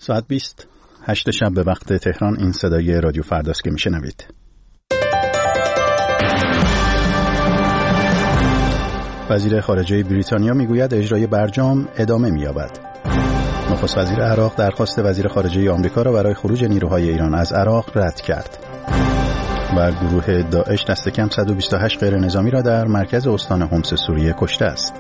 ساعت 20 8 شب به وقت تهران. این صدای رادیو فرداست که میشنوید. وزیر خارجه بریتانیا میگوید اجرای برجام ادامه می‌یابد. نخست وزیر عراق درخواست وزیر خارجه آمریکا را برای خروج نیروهای ایران از عراق رد کرد. و گروه داعش دست کم 128 غیر نظامی را در مرکز استان حمص سوریه کشته است.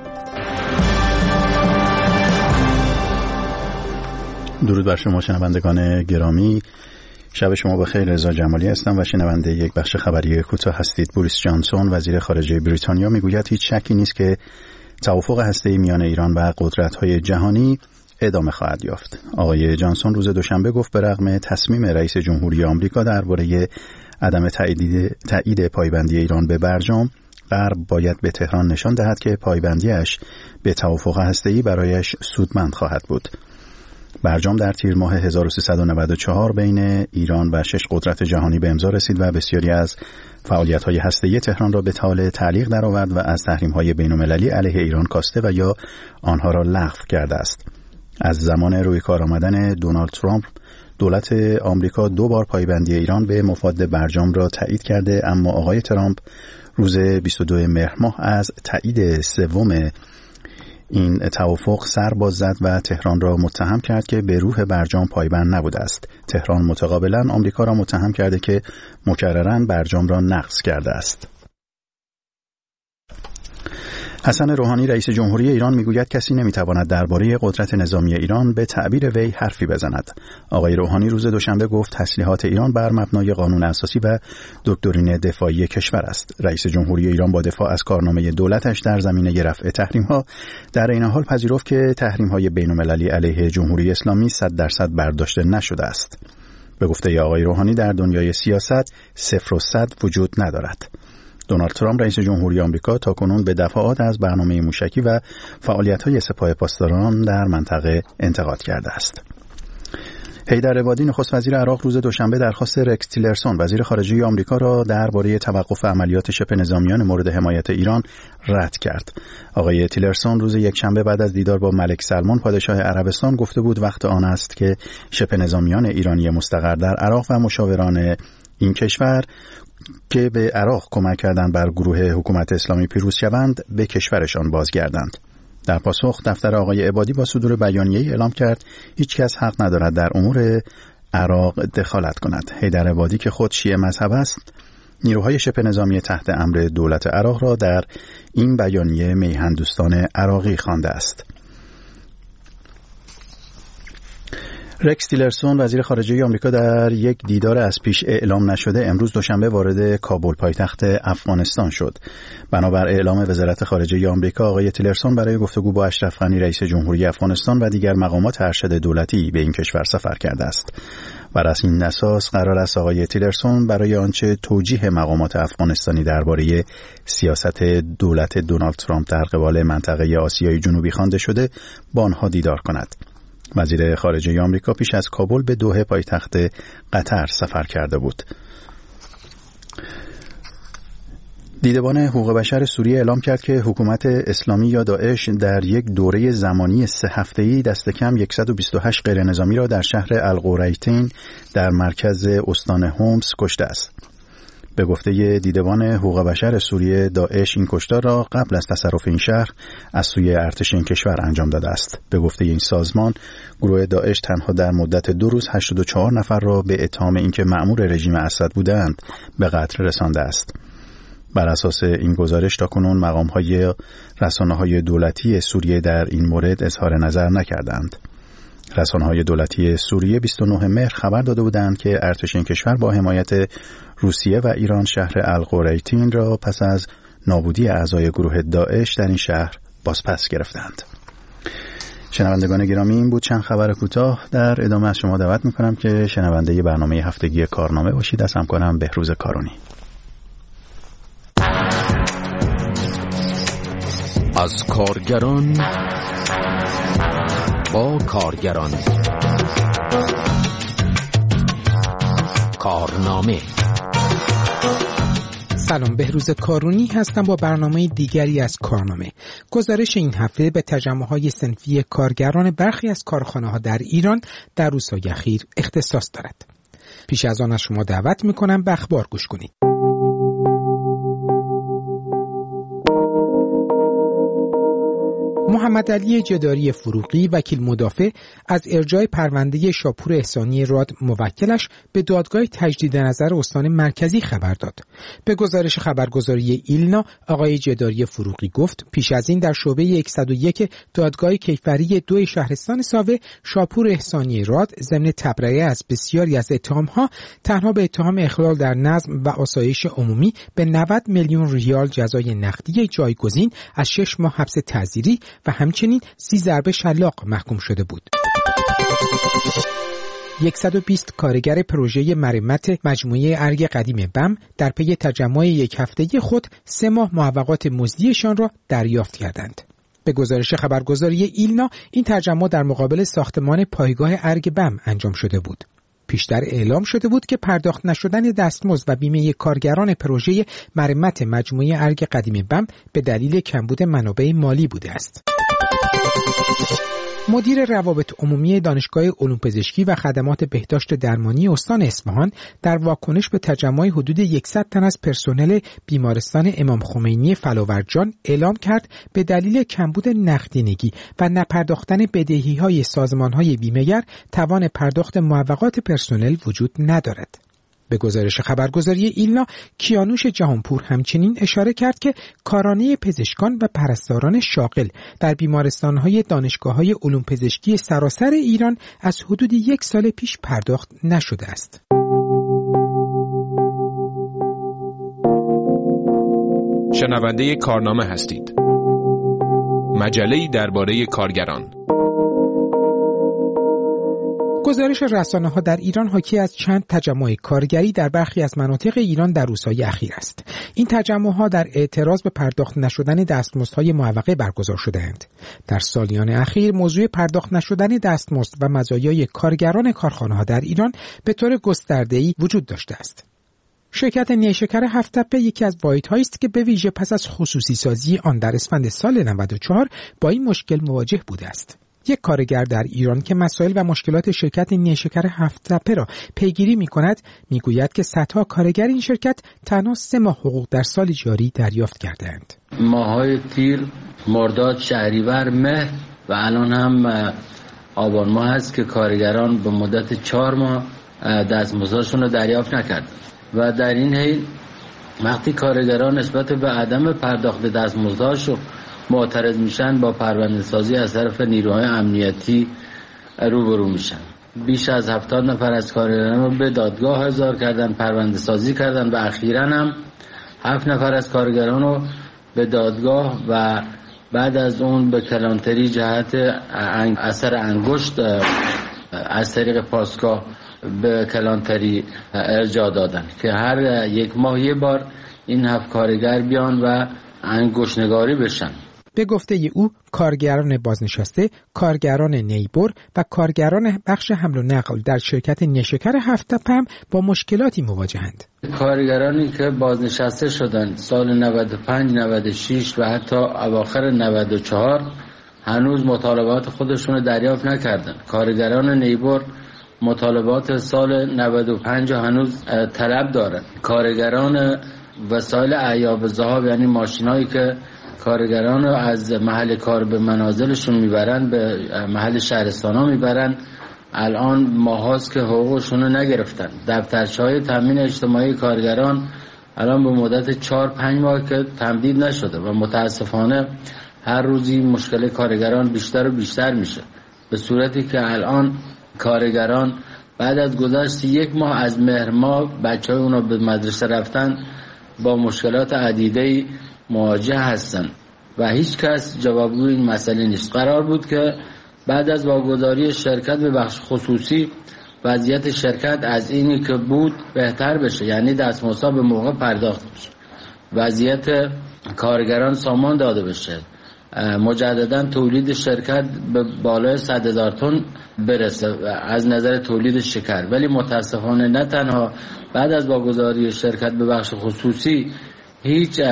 درود بر شما شنوندگان گرامی، شب شما بخیر. رضا جمالی هستم و شنونده یک بخش خبری کوتاه هستید. بوریس جانسون وزیر خارجه بریتانیا میگوید هیچ شکی نیست که توافق هسته‌ای میان ایران و قدرت‌های جهانی ادامه خواهد یافت. آقای جانسون روز دوشنبه گفت به رغم تصمیم رئیس جمهوری آمریکا درباره عدم تایید پایبندی ایران به برجام، غرب باید به تهران نشان دهد که پایبندیش به توافق هسته‌ای برایش سودمند خواهد بود. برجام در تیر ماه 1394 بین ایران و 6 قدرت جهانی به امضا رسید و بسیاری از فعالیت‌های هسته‌ای تهران را به طال تعلیق درآورد و از تحریم‌های بین‌المللی علیه ایران کاسته و یا آنها را لغو کرده است. از زمان روی کار آمدن دونالد ترامپ، دولت آمریکا 2 بار پایبندی ایران به مفاد برجام را تایید کرده، اما آقای ترامپ روز 22 مهر ماه از تایید سوم این توافق سر باز زد و تهران را متهم کرد که به روح برجام پایبند نبوده است. تهران متقابلا آمریکا را متهم کرده که مکرراً برجام را نقض کرده است. حسن روحانی رئیس جمهوری ایران میگوید کسی نمیتواند درباره قدرت نظامی ایران به تعبیر وی حرفی بزند. آقای روحانی روز دوشنبه گفت تسلیحات ایران بر مبنای قانون اساسی و دکترین دفاعی کشور است. رئیس جمهوری ایران با دفاع از کارنامه دولتش در زمینه رفع تحریم‌ها در این حال پذیرفت که تحریم‌های بین‌المللی علیه جمهوری اسلامی 100% برداشته نشده است. به گفته آقای روحانی در دنیای سیاست 0 و 100 وجود ندارد. دونالد ترامپ رئیس جمهوری آمریکا تاکنون به دفعات از برنامه موشکی و فعالیت‌های سپاه پاسداران در منطقه انتقاد کرده است. حیدر عبادی نخست وزیر عراق روز دوشنبه درخواست رکس تیلرسون وزیر خارجه آمریکا را درباره توقف عملیات شبه نظامیان مورد حمایت ایران رد کرد. آقای تیلرسون روز یکشنبه بعد از دیدار با ملک سلمان پادشاه عربستان گفته بود وقت آن است که شبه نظامیان ایرانی مستقر در عراق و مشاوران این کشور که به عراق کمک کردند بر گروه حکومت اسلامی پیروز شوند به کشورشان بازگردند. در پاسخ دفتر آقای عبادی با صدور بیانیه‌ای اعلام کرد هیچ کس حق ندارد در امور عراق دخالت کند. حیدر عبادی که خود شیعه مذهب است نیروهای شبه نظامی تحت امر دولت عراق را در این بیانیه میهن دوستان عراقی خوانده است. رکس تیلرسون وزیر خارجه آمریکا در یک دیدار از پیش اعلام نشده امروز دوشنبه وارد کابل پایتخت افغانستان شد. بنابر اعلام وزارت خارجه آمریکا آقای تیلرسون برای گفتگو با اشرف غنی رئیس جمهوری افغانستان و دیگر مقامات ارشد دولتی به این کشور سفر کرده است. بر این اساس قرار است آقای تیلرسون برای آنچه توجیه مقامات افغانستانی درباره سیاست دولت دونالد ترامپ در قبال منطقه آسیای جنوبی خوانده شده با آنها دیدار کند. وزیر خارجه آمریکا پیش از کابل به دوحه پایتخت قطر سفر کرده بود. دیدبان حقوق بشر سوریه اعلام کرد که حکومت اسلامی یا داعش در یک دوره زمانی 3 هفته‌ای دست کم 128 غیر نظامی را در شهر القریتین در مرکز استان حمص کشته است. به گفته دیدبان حقوق بشر سوریه داعش این کشتار را قبل از تصرف این شهر از سوی ارتش این کشور انجام داده است. به گفته این سازمان گروه داعش تنها در مدت 2 روز 84 نفر را به اتهام اینکه مأمور رژیم اسد بودند به قتل رسانده است. بر اساس این گزارش تاکنون مقام‌های رسانه‌های دولتی سوریه در این مورد اظهار نظر نکردند. رسانه‌های دولتی سوریه 29 مهر خبر داده بودند که ارتش این کشور با حمایت روسیه و ایران شهر القریتین را پس از نابودی اعضای گروه داعش در این شهر بازپس گرفتند. شنوندگان گرامی این بود چند خبر کوتاه. در ادامه از شما دعوت می‌کنم که شنونده برنامه هفتگی کارنامه باشید. از همکارم بهروز کارونی. از کارگران با کارگران کارنامه سلام، بهروز کارونی هستم با برنامه دیگری از کارنامه. گزارش این هفته به تجمع‌های صنفی کارگران برخی از کارخانه‌ها در ایران در روزهای اخیر اختصاص دارد. پیش از آن از شما دعوت می‌کنم به اخبار گوش کنید. محمد علی جداری فروغی وکیل مدافع از ارجاع پرونده شاپور احسانی راد موکلش به دادگاه تجدید نظر استان مرکزی خبر داد. به گزارش خبرگزاری ایلنا، آقای جداری فروغی گفت پیش از این در شعبه 101 دادگاه کیفری 2 شهرستان ساوه شاپور احسانی راد ضمن تبرئه از بسیاری از اتهام‌ها تنها به اتهام اخلال در نظم و آسایش عمومی به 90 میلیون ریال جزای نقدی جایگزین از 6 ماه حبس تعزیری و همچنین 30 ضربه شلاق محکوم شده بود. 120 کارگر پروژه مرمت مجموعه ارگ قدیم بم در پی تجمع یک هفتگی خود 3 ماه معوقات مزدیشان را دریافت کردند. به گزارش خبرگزاری ایلنا، این تجمع در مقابل ساختمان پایگاه ارگ بم انجام شده بود. پیشتر اعلام شده بود که پرداخت نشدن دستمزد و بیمه کارگران پروژه مرمت مجموعه ارگ قدیم بم به دلیل کمبود منابع مالی بوده است. مدیر روابط عمومی دانشگاه علوم پزشکی و خدمات بهداشت درمانی استان اصفهان در واکنش به تجمع حدود 100 تن از پرسنل بیمارستان امام خمینی فلاورجان اعلام کرد به دلیل کمبود نقدینگی و نپرداختن بدهی‌های سازمان‌های بیمه‌گر توان پرداخت معوقات پرسنل وجود ندارد. به گزارش خبرگزاری ایلنا، کیانوش جهانپور همچنین اشاره کرد که کارانه پزشکان و پرستاران شاغل در بیمارستان‌های دانشگاه‌های علوم پزشکی سراسر ایران از حدود 1 سال پیش پرداخت نشده است. شنونده کارنامه هستید. مجله‌ای درباره کارگران. گزارش رسانه‌ها در ایران حاکی از چند تجمع کارگری در برخی از مناطق ایران در روزهای اخیر است. این تجمع‌ها در اعتراض به پرداخت نشدن دستمزدهای معوقه برگزار شده‌اند. در سالیان اخیر موضوع پرداخت نشدن دستمزد و مزایای کارگران کارخانه‌ها در ایران به طور گسترده‌ای وجود داشته است. شرکت نیشکر هفت‌تپه یکی از واحدهایی است که به ویژه پس از خصوصی سازی آن در اسفند سال 94 با این مشکل مواجه بوده است. یک کارگر در ایران که مسائل و مشکلات شرکت نیشکر هفت‌تپه را پیگیری می‌کند می‌گوید که صدها کارگر این شرکت تنها 3 ماه حقوق در سال جاری دریافت کرده‌اند. ماه‌های تیر، مرداد، شهریور، مهر و الان هم آبان ماه هست که کارگران به مدت 4 ماه دستمزدشون رو دریافت نکردند و در این حین وقتی کارگران نسبت به عدم پرداخت دستمزدشون معترض میشن با پرونده سازی از طرف نیروهای امنیتی روبرو میشن. بیش از 70 نفر از کارگران رو به دادگاه احضار کردن، پرونده سازی کردن و اخیراً هم 7 نفر از کارگران رو به دادگاه و بعد از اون به کلانتری جهت اثر انگشت از طریق پاسگاه به کلانتری ارجاع دادن که هر 1 ماه یه بار این 7 کارگر بیان و انگشت‌نگاری بشن. به گفته او کارگران بازنشسته، کارگران نیبر و کارگران بخش حمل و نقل در شرکت نیشکر هفت‌تپه هم با مشکلاتی مواجهند. کارگرانی که بازنشسته شدن سال 95 96 و حتی اواخر 94 هنوز مطالبات خودشون رو دریافت نکردن. کارگران نیبر مطالبات سال 95 هنوز طلب دارن. کارگران وسایل اعیاب ذهاب یعنی ماشینایی که کارگران رو از محل کار به منازلشون میبرن، به محل شهرستانا میبرن، الان ماهاست که حقوقشون رو نگرفتن. دفترچه‌های تامین اجتماعی کارگران الان به مدت 4-5 ماه که تمدید نشده و متاسفانه هر روزی مشکل کارگران بیشتر و بیشتر میشه، به صورتی که الان کارگران بعد از گذشت 1 ماه از مهر ماه بچه‌های اونا به مدرسه رفتن با مشکلات عدیده‌ای مواجه هستن و هیچ کس جوابگوی این مسئله نیست. قرار بود که بعد از واگذاری شرکت به بخش خصوصی وضعیت شرکت از اینی که بود بهتر بشه، یعنی دستمزدها به موقع پرداخت بشه، وضعیت کارگران سامان داده بشه، مجددا تولید شرکت به بالای 100,000 تن برسه از نظر تولید شکر. ولی متاسفانه نه تنها بعد از واگذاری شرکت به بخش خصوصی هیچ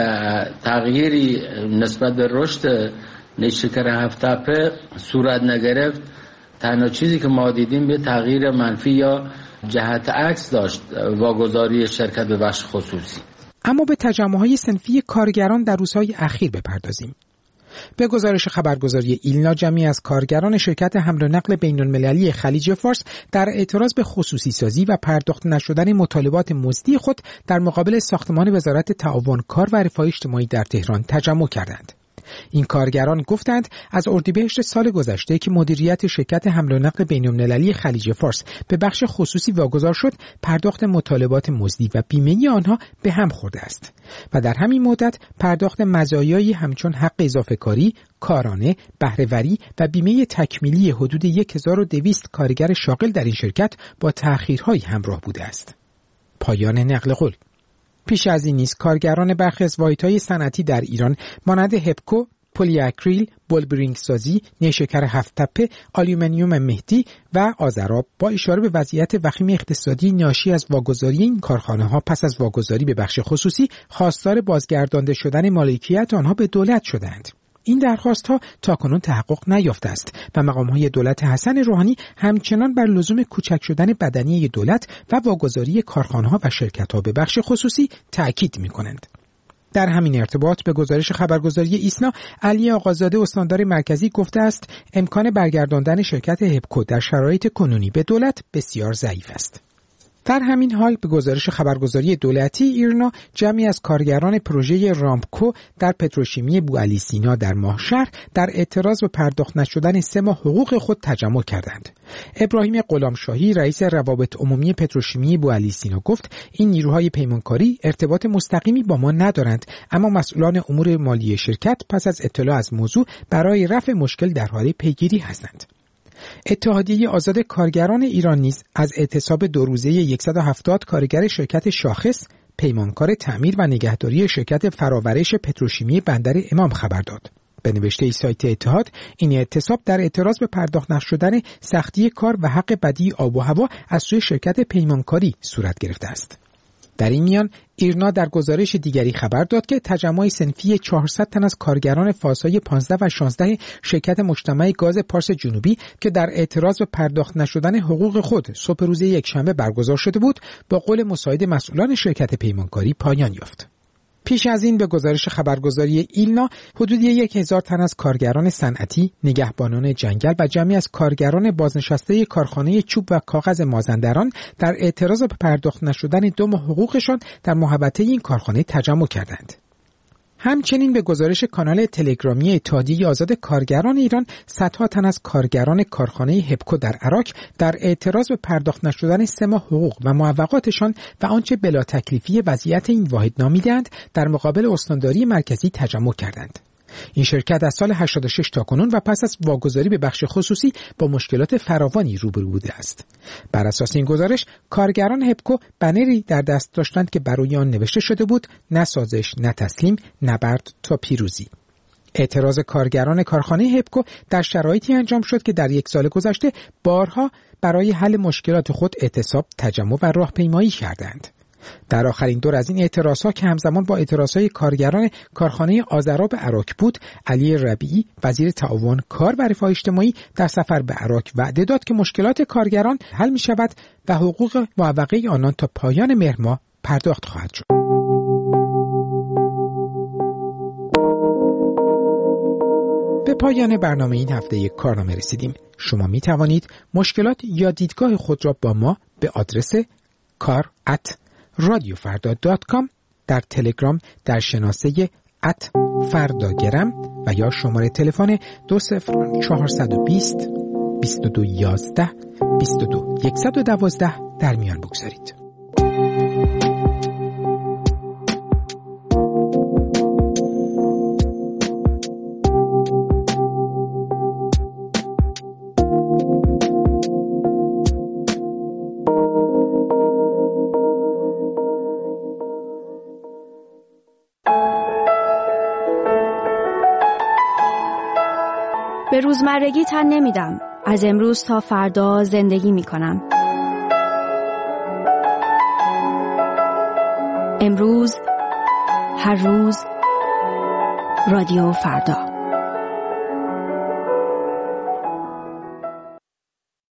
تغییری نسبت به رشد نیشکر هفت‌تپه صورت نگرفت. تنها چیزی که ما دیدیم به تغییر منفی یا جهت عکس داشت واگذاری شرکت به بخش خصوصی. اما به تجمع‌های صنفی کارگران در روزهای اخیر بپردازیم. به گزارش خبرگزاری ایلنا، جمعی از کارگران شرکت حمل و نقل بین‌المللی خلیج فارس در اعتراض به خصوصی سازی و پرداخت نشدن مطالبات مزدی خود در مقابل ساختمان وزارت تعاون کار و رفاه اجتماعی در تهران تجمع کردند. این کارگران گفتند از اردیبهشت سال گذشته که مدیریت شرکت حمل و نقل بین‌المللی خلیج فارس به بخش خصوصی واگذار شد، پرداخت مطالبات مزدی و بیمه آنها به هم خورده است و در همین مدت پرداخت مزایایی همچون حق اضافه کاری، کارانه، بهره‌وری و بیمه تکمیلی حدود 1200 کارگر شاغل در این شرکت با تأخیرهای همراه بوده است. پایان نقل قول. پیش از این نیز کارگران برخی از واحدهای صنعتی در ایران مانند هپکو، پلی اکریل، بولبرینگ سازی، نیشکر هفت‌تپه، آلومینیوم مهدی و آذراب با اشاره به وضعیت وخیم اقتصادی ناشی از واگذاری این کارخانه‌ها پس از واگذاری به بخش خصوصی خواستار بازگردانده شدن مالکیت آنها به دولت شدند. این درخواست‌ها تاکنون تحقق نیافته است و مقام‌های دولت حسن روحانی همچنان بر لزوم کوچک شدن بدنی دولت و واگذاری کارخانه‌ها و شرکت‌ها به بخش خصوصی تأکید می‌کنند. در همین ارتباط به گزارش خبرگزاری ایسنا، علی آقازاده استاندار مرکزی گفته است امکان برگرداندن شرکت هپکو در شرایط کنونی به دولت بسیار ضعیف است. در همین حال به گزارش خبرگزاری دولتی ایرنا، جمعی از کارگران پروژه رامکو در پتروشیمی بوعلی سینا در ماهشهر در اعتراض به پرداخت نشدن 3 ماه حقوق خود تجمع کردند. ابراهیم غلامشاهی رئیس روابط عمومی پتروشیمی بوعلی سینا گفت این نیروهای پیمانکاری ارتباط مستقیمی با ما ندارند، اما مسئولان امور مالی شرکت پس از اطلاع از موضوع برای رفع مشکل در حال پیگیری هستند. اتحادیه آزاد کارگران ایران نیز از اعتصاب 2 روزه 170 کارگر شرکت شاخص، پیمانکار تعمیر و نگهداری شرکت فراورش پتروشیمی بندر امام خبر داد. به نوشته سایت اتحاد، این اعتصاب در اعتراض به پرداخت نشدن سختی کار و حق بدی آب و هوا از سوی شرکت پیمانکاری صورت گرفته است. در این میان ایرنا در گزارش دیگری خبر داد که تجمع صنفی 400 تن از کارگران فازهای 15 و 16 شرکت مجتمع گاز پارس جنوبی که در اعتراض به پرداخت نشدن حقوق خود صبح روز یکشنبه برگزار شده بود، با قول مساعد مسئولان شرکت پیمانکاری پایان یافت. پیش از این به گزارش خبرگزاری ایلنا، حدود 1000 تن از کارگران صنعتی، نگهبانان جنگل و جمعی از کارگران بازنشسته کارخانه چوب و کاغذ مازندران در اعتراض به پرداخت نشدن 2 ماه حقوقشان در محوطه این کارخانه تجمع کردند. همچنین به گزارش کانال تلگرامی اتحادیه آزاد کارگران ایران، صدها تن از کارگران کارخانه هپکو در عراق در اعتراض به پرداخت نشدن 3 ماه حقوق و معوقاتشان و آنچه بلا تکلیفی وضعیت این واحد نامیدند در مقابل استانداری مرکزی تجمع کردند. این شرکت از سال 86 تا کنون و پس از واگذاری به بخش خصوصی با مشکلات فراوانی روبرو بوده است. بر اساس این گزارش، کارگران هپکو بنری در دست داشتند که برای آن نوشته شده بود: نه سازش، نه تسلیم، نبرد تا پیروزی. اعتراض کارگران کارخانه هپکو در شرایطی انجام شد که در 1 سال گذشته بارها برای حل مشکلات خود اعتصاب، تجمع و راهپیمایی کردند. در آخرین دور از این اعتراضها که همزمان با اعتراضهای کارگران کارخانه آذراب عراق بود، علی ربیعی وزیر تعاون کار و رفاه اجتماعی در سفر به عراق وعده داد که مشکلات کارگران حل می شود و حقوق معوقه آنان تا پایان مهر ماه پرداخت خواهد شد. به پایان برنامه این هفته کارنامه رسیدیم. شما می توانید مشکلات یا دیدگاه خود را با ما به آدرس kar@radiofarda.com در تلگرام در شناسه @فرداگرم و یا شماره تلفن 20420 2211 22 112 در میان بگذارید. به روزمرگی تن نمیدم. از امروز تا فردا زندگی میکنم. امروز هر روز رادیو فردا.